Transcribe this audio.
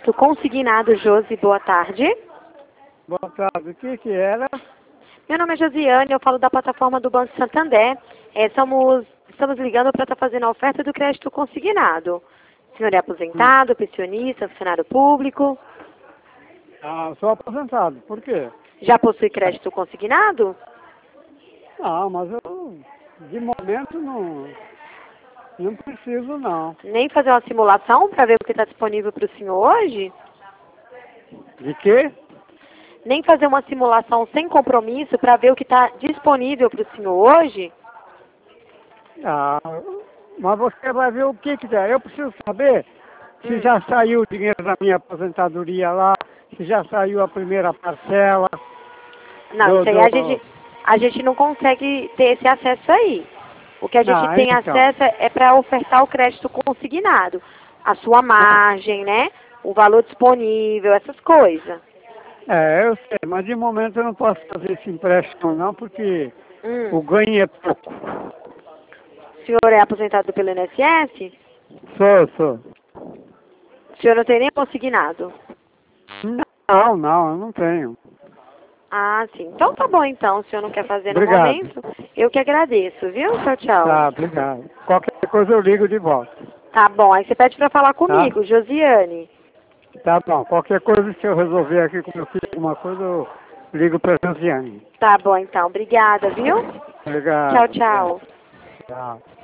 crédito consignado, Josi. Boa tarde. Boa tarde. O que era? Meu nome é Josiane, eu falo da plataforma do Banco Santander. Estamos ligando para estar fazendo a oferta do crédito consignado. O senhor é aposentado, pensionista, funcionário público? Ah, sou aposentado. Por quê? Já possui crédito consignado? Não, mas eu, de momento, não preciso, não. Nem fazer uma simulação para ver o que está disponível para o senhor hoje? De quê? Nem fazer uma simulação sem compromisso para ver o que está disponível para o senhor hoje? Ah, mas você vai ver o que der. Eu preciso saber se já saiu o dinheiro da minha aposentadoria lá, se já saiu a primeira parcela. Não, isso aí a gente não consegue ter esse acesso aí. O que a gente Ah, tem então. acesso é para ofertar o crédito consignado. A sua margem, né? O valor disponível, essas coisas. É, eu sei, mas de momento eu não posso fazer esse empréstimo não, porque o ganho é pouco. O senhor é aposentado pelo INSS? Sou. O senhor não tem nem consignado? Não, eu não tenho. Ah, sim. Então tá bom então, o senhor não quer fazer no Obrigado. momento? Eu que agradeço, viu? Tchau, tchau. Tá, obrigado. Qualquer coisa eu ligo de volta. Tá bom, aí você pede pra falar Tá? comigo, Josiane. Tá bom. Qualquer coisa, se eu resolver aqui com meu filho alguma coisa, eu ligo pra Josiane. Tá bom então, obrigada, viu? Obrigado. Tchau, tchau. Tchau.